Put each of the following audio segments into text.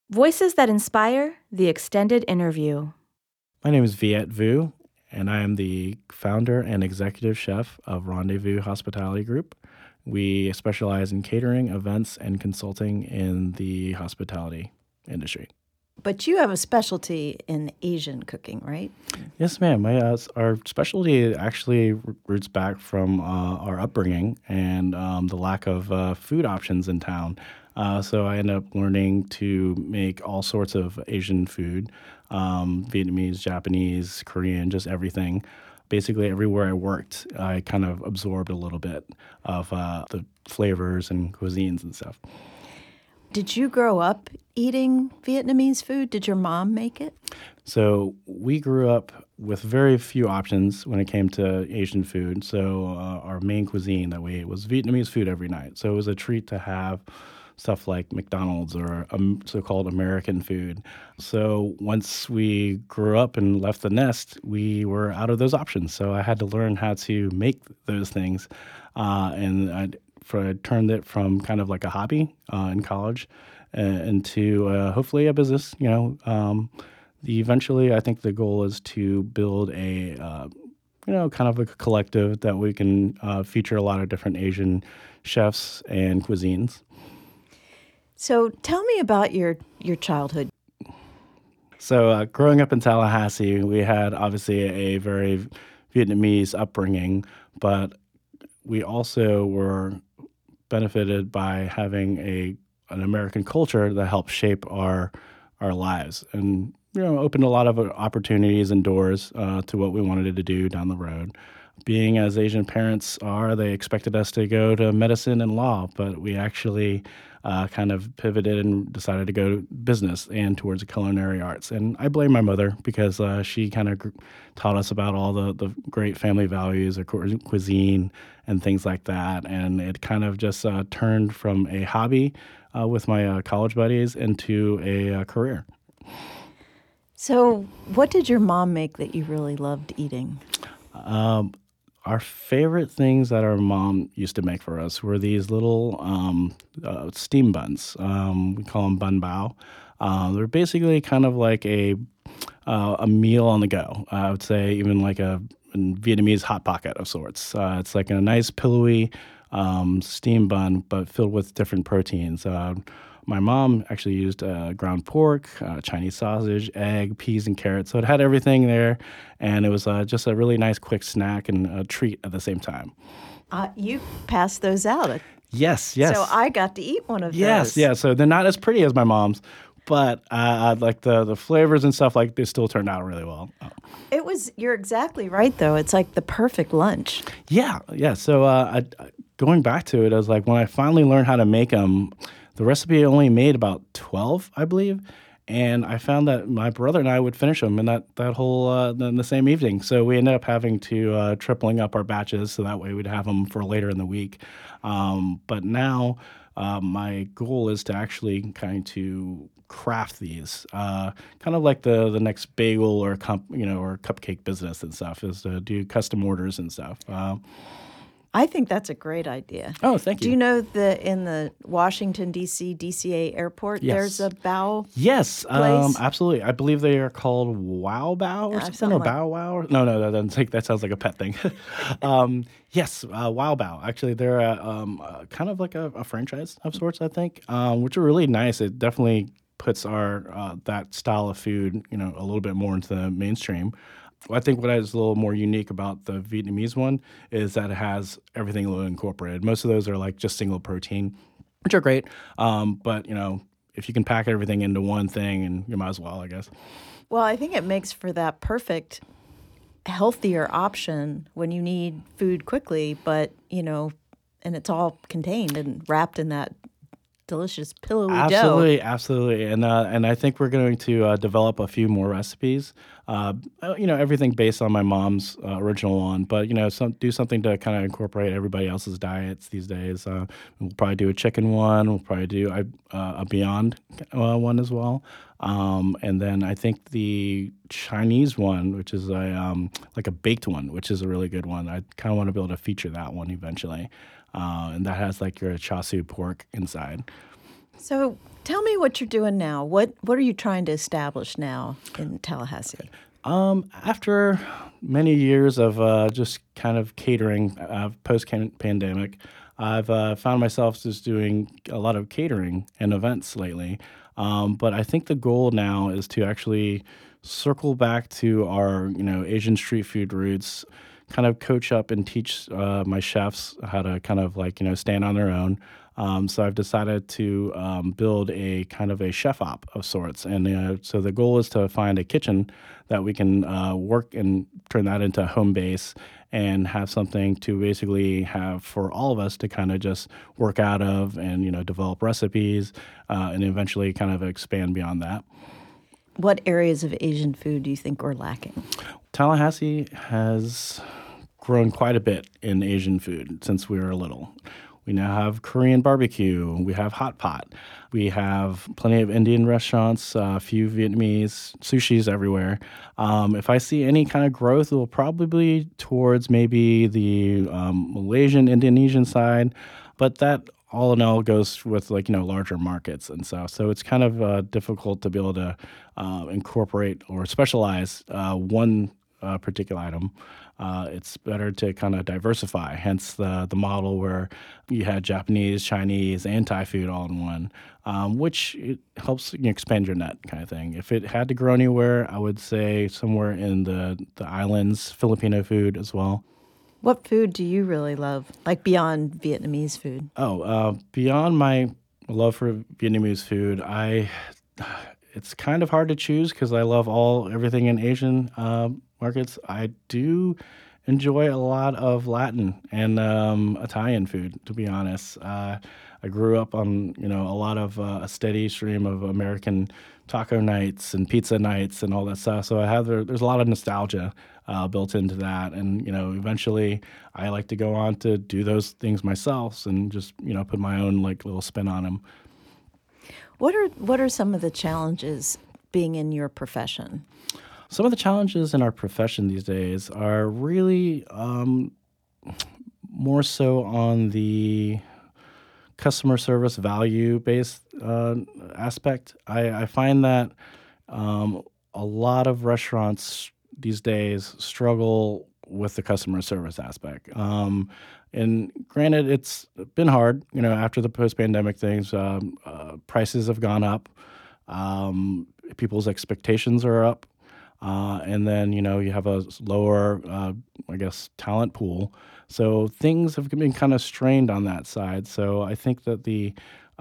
Voices that Inspire, the extended interview. My name is Viet Vu, and I am the founder and executive chef of Rendezvous Hospitality Group. We specialize in catering, events, and consulting in the hospitality industry. But you have a specialty in Asian cooking, right? Yes, ma'am. Our specialty actually roots back from our upbringing and the lack of food options in town. So I ended up learning to make all sorts of Asian food, Vietnamese, Japanese, Korean, just everything. Basically, everywhere I worked, I kind of absorbed a little bit of the flavors and cuisines and stuff. Did you grow up eating Vietnamese food? Did your mom make it? So we grew up with very few options when it came to Asian food. So our main cuisine that we ate was Vietnamese food every night. So it was a treat to have stuff like McDonald's or so-called American food. So once we grew up and left the nest, we were out of those options. So I had to learn how to make those things. And I turned it from kind of like a hobby in college into hopefully a business. Eventually, I think the goal is to build a kind of a collective that we can feature a lot of different Asian chefs and cuisines. So tell me about your childhood. So growing up in Tallahassee, we had obviously a very Vietnamese upbringing, but we also were benefited by having an American culture that helped shape our lives and opened a lot of opportunities and doors to what we wanted to do down the road. Being as Asian parents are, they expected us to go to medicine and law, but we actually kind of pivoted and decided to go to business and towards culinary arts. And I blame my mother because she kind of taught us about all the great family values of cuisine and things like that. And it kind of just turned from a hobby with my college buddies into a career. So what did your mom make that you really loved eating? Our favorite things that our mom used to make for us were these little steam buns. We call them bun bao. They're basically kind of like a meal on the go. I would say even like a Vietnamese hot pocket of sorts. It's like a nice pillowy steam bun, but filled with different proteins. My mom actually used ground pork, Chinese sausage, egg, peas, and carrots. So it had everything there, and it was just a really nice quick snack and a treat at the same time. You passed those out. Yes. So I got to eat one of those. Yes. So they're not as pretty as my mom's, but like the flavors and stuff, like they still turned out really well. You're exactly right, though. It's like the perfect lunch. Yeah. So going back to it, I was like, when I finally learned how to make them, the recipe only made about 12, I believe, and I found that my brother and I would finish them in that whole in the same evening. So we ended up having to tripling up our batches so that way we'd have them for later in the week. But now my goal is to actually to craft these, kind of like the next bagel or or cupcake business and stuff, is to do custom orders and stuff. I think that's a great idea. Oh, thank you. Do you know in the Washington, D.C. DCA airport, Yes. there's a bao Yes, place? absolutely. I believe they are called Wow Bao or something, or Bow Wow. No, that doesn't that sounds like a pet thing. Yes, Wow Bao. Actually, they're kind of like a franchise of sorts, I think, which are really nice. It definitely puts our that style of food, a little bit more into the mainstream. I think what is a little more unique about the Vietnamese one is that it has everything a little incorporated. Most of those are like just single protein, which are great. But if you can pack everything into one thing, and you might as well, I guess. Well, I think it makes for that perfect, healthier option when you need food quickly, but, and it's all contained and wrapped in that delicious pillowy dough. Absolutely. And I think we're going to develop a few more recipes. Everything based on my mom's original one, but do something to kind of incorporate everybody else's diets these days. We'll probably do a chicken one. We'll probably do a Beyond one as well. And then I think the Chinese one, which is like a baked one, which is a really good one. I kind of want to be able to feature that one eventually. And that has like your char siu pork inside. So tell me what you're doing now. What are you trying to establish now in Tallahassee? After many years of just kind of catering post-pandemic, I've found myself just doing a lot of catering and events lately. But I think the goal now is to actually circle back to our, Asian street food roots, kind of coach up and teach my chefs how to kind of like, stand on their own. So I've decided to build a kind of a chef op of sorts, and so the goal is to find a kitchen that we can work and turn that into a home base and have something to basically have for all of us to kind of just work out of and develop recipes and eventually kind of expand beyond that. What areas of Asian food do you think we're lacking? Tallahassee has grown quite a bit in Asian food since we were little. We now have Korean barbecue. We have hot pot. We have plenty of Indian restaurants, a few Vietnamese, sushi's everywhere. If I see any kind of growth, it will probably be towards maybe the Malaysian, Indonesian side. But that all in all goes with larger markets and stuff. So it's kind of difficult to be able to incorporate or specialize one particular item. It's better to kind of diversify, hence the model where you had Japanese, Chinese, and Thai food all in one, which it helps expand your net kind of thing. If it had to grow anywhere, I would say somewhere in the islands, Filipino food as well. What food do you really love, like beyond Vietnamese food? Beyond my love for Vietnamese food, it's kind of hard to choose because I love everything in Asian markets. I do enjoy a lot of Latin and Italian food, to be honest. I grew up on a lot of a steady stream of American taco nights and pizza nights and all that stuff. So there's a lot of nostalgia built into that, and eventually I like to go on to do those things myself and just put my own little spin on them. What are some of the challenges being in your profession? Some of the challenges in our profession these days are really more so on the customer service value based aspect. I find that a lot of restaurants these days struggle with the customer service aspect. And granted, it's been hard, after the post-pandemic things, prices have gone up, people's expectations are up, and then, you have a lower, talent pool. So things have been kind of strained on that side. So I think that the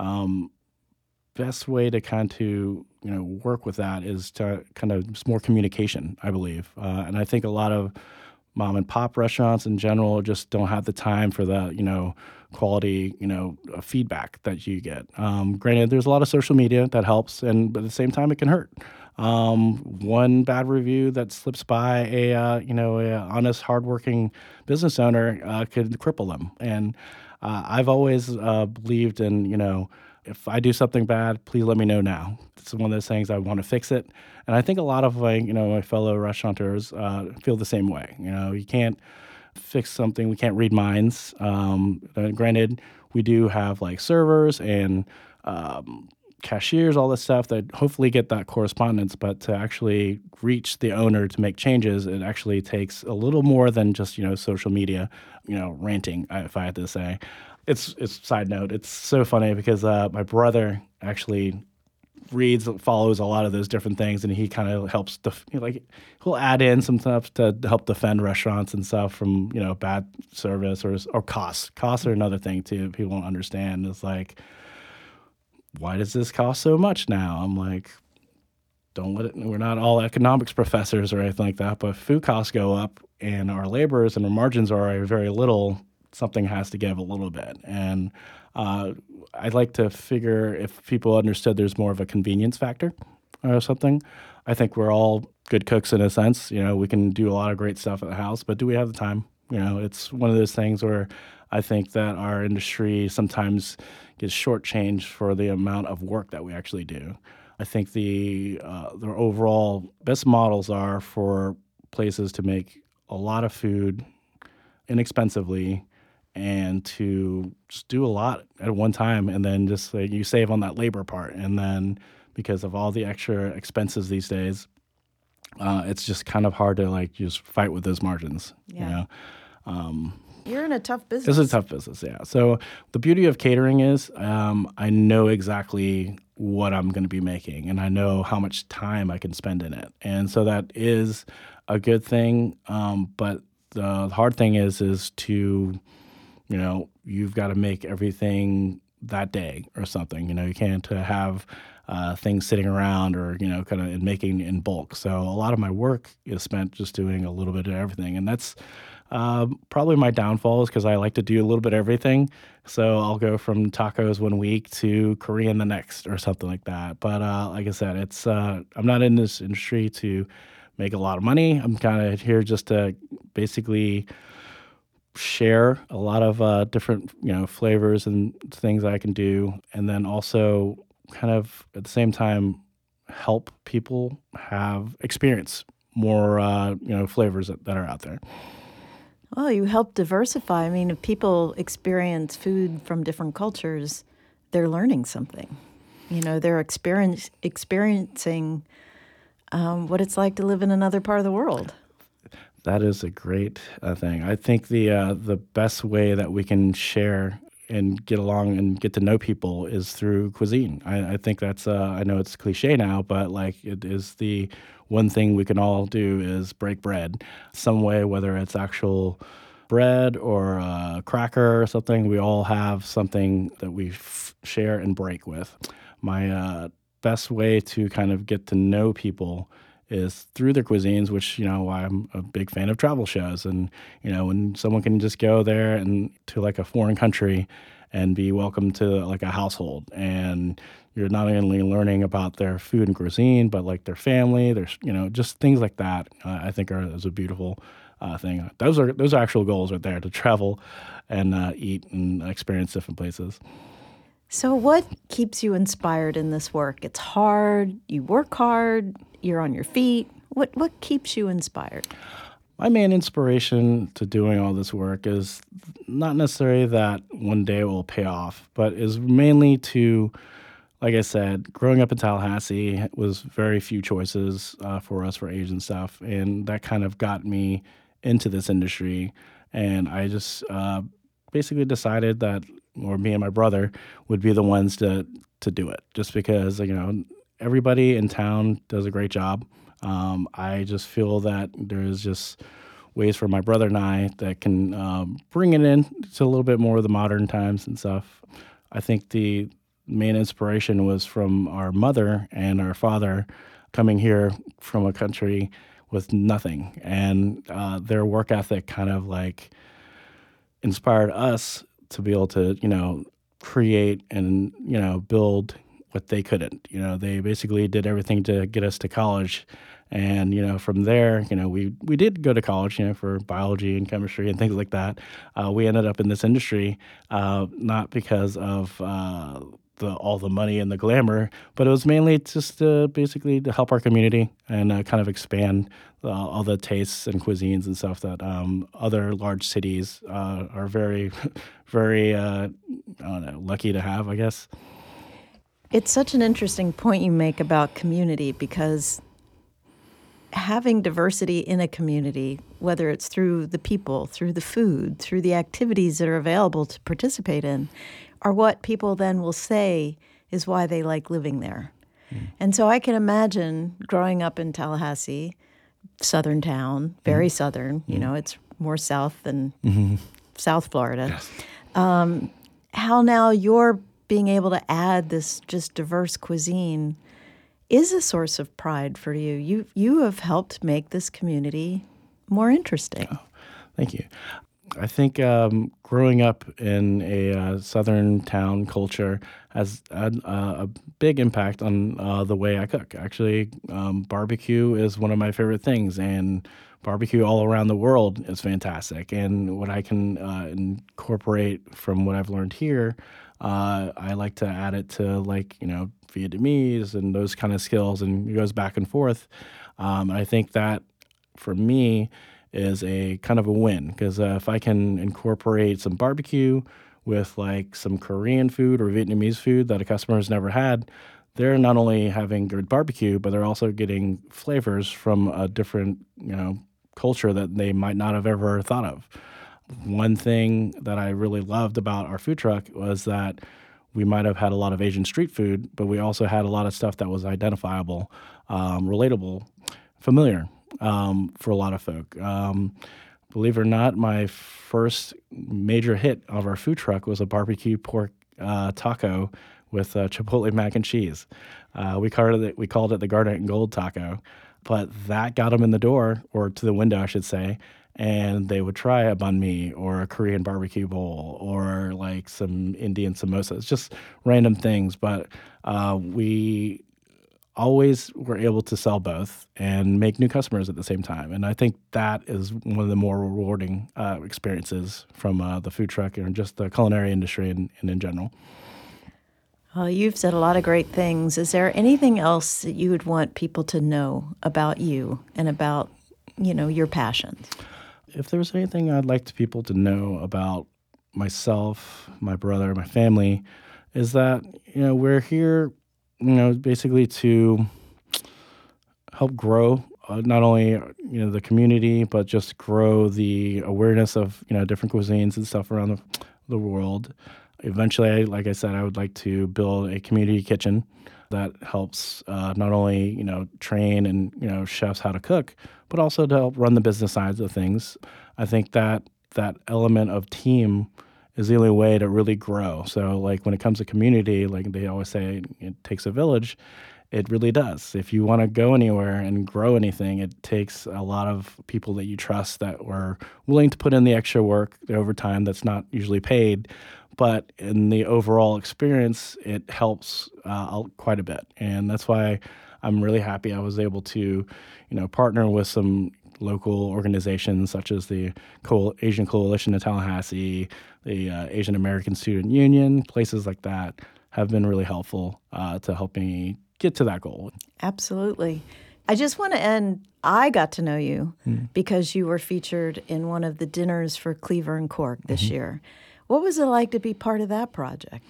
best way to kind of, work with that is to kind of just more communication, I believe. And I think a lot of mom and pop restaurants in general just don't have the time for the, quality, feedback that you get. Granted, there's a lot of social media that helps, but at the same time, it can hurt. One bad review that slips by a honest, hardworking business owner could cripple them. And I've always believed in, if I do something bad, please let me know now. It's one of those things I want to fix it. And I think a lot of my fellow restaurateurs feel the same way. You can't fix something. We can't read minds. Granted, we do have servers and cashiers, all this stuff that hopefully get that correspondence, but to actually reach the owner to make changes, it actually takes a little more than just, social media, ranting, if I had to say. It's side note. It's so funny because my brother actually follows a lot of those different things, and he kind of helps he'll add in some stuff to help defend restaurants and stuff from bad service or costs. Costs are another thing too. People don't understand. It's like, why does this cost so much now? I'm like, don't let it. We're not all economics professors or anything like that, but food costs go up, and our laborers and our margins are very little. Something has to give a little bit. And I'd like to figure if people understood there's more of a convenience factor or something. I think we're all good cooks in a sense. We can do a lot of great stuff at the house, but do we have the time? It's one of those things where I think that our industry sometimes gets shortchanged for the amount of work that we actually do. I think the overall best models are for places to make a lot of food inexpensively and to just do a lot at one time, and then just like you save on that labor part, and then because of all the extra expenses these days, it's just kind of hard to like just fight with those margins. Yeah. You're in a tough It's business. a tough business, yeah. So the beauty of catering is I know exactly what I'm going to be making, and I know how much time I can spend in it, and so that is a good thing. But the hard thing is to, you've got to make everything that day or something. You can't have things sitting around or kind of making in bulk. So a lot of my work is spent just doing a little bit of everything, and that's probably my downfall is because I like to do a little bit of everything. So I'll go from tacos one week to Korean the next or something like that. But like I said, it's I'm not in this industry to make a lot of money. I'm kind of here just to basically share a lot of different flavors and things I can do, and then also kind of at the same time help people experience more flavors that are out there. Well, you help diversify. I mean, if people experience food from different cultures, they're learning something. They're experiencing what it's like to live in another part of the world. That is a great thing. I think the best way that we can share and get along and get to know people is through cuisine. I think that's I know it's cliche now, but like it is the one thing we can all do is break bread some way, whether it's actual bread or a cracker or something. We all have something that we share and break with. My best way to kind of get to know people is through their cuisines, which, I'm a big fan of travel shows. And, when someone can just go there and to like a foreign country and be welcome to like a household, and you're not only learning about their food and cuisine, but like their family, there's, just things like that, I think is a beautiful thing. Those are actual goals right there, to travel and eat and experience different places. So what keeps you inspired in this work? It's hard, you work hard, you're on your feet. What keeps you inspired? My main inspiration to doing all this work is not necessarily that one day it will pay off, but is mainly to, like I said, growing up in Tallahassee was very few choices for us for Asian stuff, and that kind of got me into this industry. And I just basically decided that, or me and my brother would be the ones to do it, just because everybody in town does a great job. I just feel that there's just ways for my brother and I that can bring it in to a little bit more of the modern times and stuff. I think the main inspiration was from our mother and our father coming here from a country with nothing, and their work ethic kind of like inspired us to be able to, create and, build what they couldn't. They basically did everything to get us to college. And, from there, we did go to college, for biology and chemistry and things like that. We ended up in this industry, not because of all the money and the glamour, but it was mainly just basically to help our community and kind of expand all the tastes and cuisines and stuff that other large cities are very, very, I don't know, lucky to have, I guess. It's such an interesting point you make about community, because having diversity in a community, whether it's through the people, through the food, through the activities that are available to participate in, are what people then will say is why they like living there. And so I can imagine growing up in Tallahassee, southern town, very southern, it's more south than South Florida. Yes. How now you're being able to add this just diverse cuisine is a source of pride for you. You have helped make this community more interesting. Oh, thank you. I think growing up in a southern town culture has had a big impact on the way I cook. Actually, barbecue is one of my favorite things, and barbecue all around the world is fantastic. And what I can incorporate from what I've learned here, I like to add it to Vietnamese and those kind of skills, and it goes back and forth. I think that for me, is a kind of a win because if I can incorporate some barbecue with like some Korean food or Vietnamese food that a customer has never had, they're not only having good barbecue, but they're also getting flavors from a different, culture that they might not have ever thought of. One thing that I really loved about our food truck was that we might have had a lot of Asian street food, but we also had a lot of stuff that was identifiable, relatable, familiar for a lot of folk. Believe it or not, my first major hit of our food truck was a barbecue pork taco with Chipotle mac and cheese. We called it the Garnet and Gold taco, but that got them in the door, or to the window, I should say, and they would try a banh mi or a Korean barbecue bowl or like some Indian samosas, just random things. But we always were able to sell both and make new customers at the same time. And I think that is one of the more rewarding experiences from the food truck and just the culinary industry and in general. You've said a lot of great things. Is there anything else that you would want people to know about you and about, your passions? If there was anything I'd like people to know about myself, my brother, my family, is that, we're here, basically to help grow not only, the community, but just grow the awareness of, different cuisines and stuff around the world. Eventually, like I said, I would like to build a community kitchen that helps not only, train and, chefs how to cook, but also to help run the business sides of things. I think that element of team is the only way to really grow. So like when it comes to community, like they always say, it takes a village. It really does. If you want to go anywhere and grow anything, it takes a lot of people that you trust that were willing to put in the extra work, the overtime that's not usually paid. But in the overall experience, it helps quite a bit. And that's why I'm really happy I was able to, partner with some local organizations such as the Asian Coalition of Tallahassee, the Asian American Student Union, places like that have been really helpful to help me get to that goal. Absolutely. I just want to end, I got to know you because you were featured in one of the dinners for Cleaver and Cork this year. What was it like to be part of that project?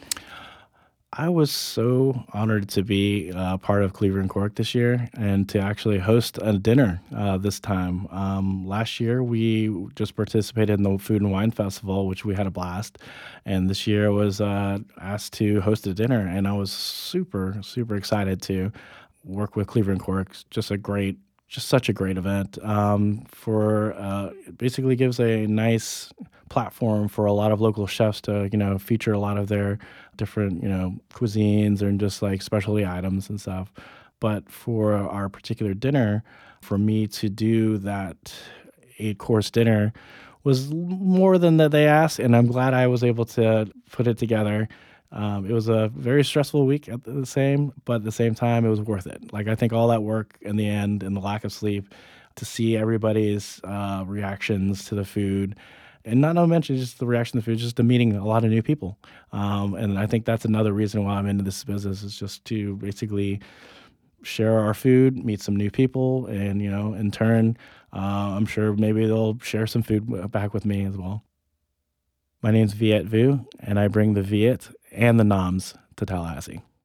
I was so honored to be part of Cleaver and Cork this year and to actually host a dinner this time. Last year, we just participated in the Food and Wine Festival, which we had a blast. And this year I was asked to host a dinner, and I was super, super excited to work with Cleaver and Cork. Just such a great event. It basically gives a nice platform for a lot of local chefs to, feature a lot of their different, cuisines and just like specialty items and stuff. But for our particular dinner, for me to do that 8-course dinner was more than that they asked, and I'm glad I was able to put it together. It was a very stressful week but at the same time, it was worth it. Like, I think all that work in the end and the lack of sleep to see everybody's reactions to the food, and not to mention just the reaction to the food, just to meeting a lot of new people. And I think that's another reason why I'm into this business, is just to basically share our food, meet some new people, and, in turn, I'm sure maybe they'll share some food back with me as well. My name's Viet Vu, and I bring the Viet and the Noms to Tallahassee.